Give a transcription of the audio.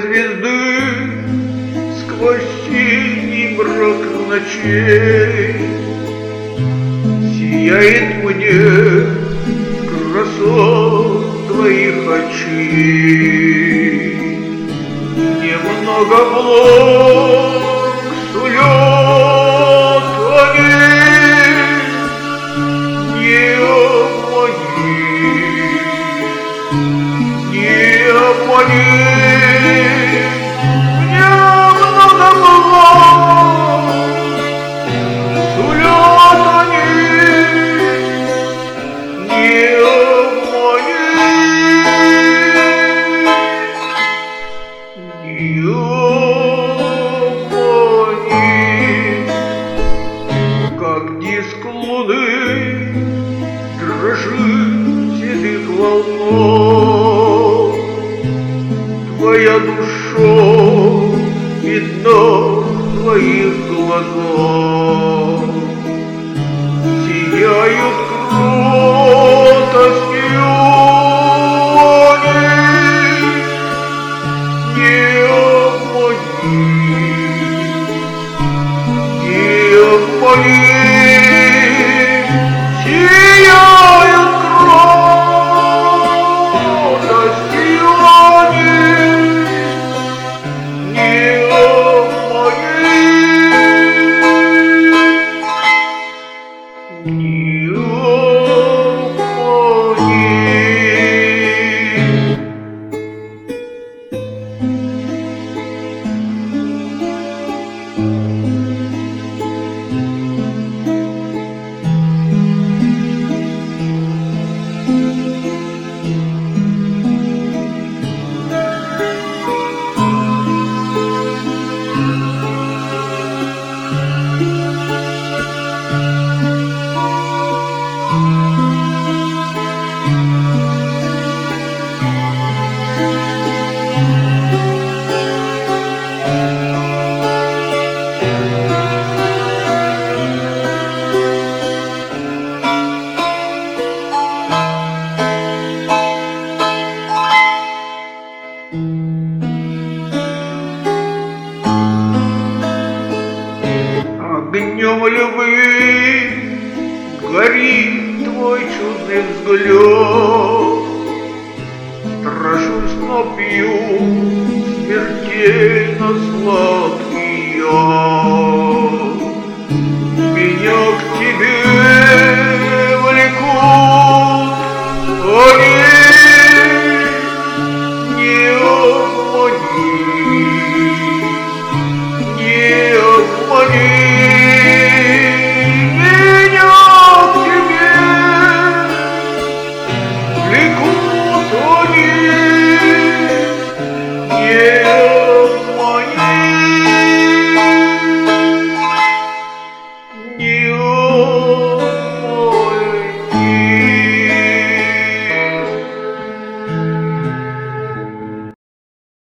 звезды сквозь синий мрак ночей сияет мне красота твоих очей. Немного благ сулет они, не обмани, не обмани. Немного благ сулет они, не обмани. Как диск луны дрожит седых волнов, твоя душа видна в твоих глазах, сияют кротостью они, не обмани, не обмани. Сияют кротостью они, не обмани, не обмани. Огнем любви горит твой чудный взгляд, страшусь, но пью смертельно сладкий яд. Меня к тебе влекут они.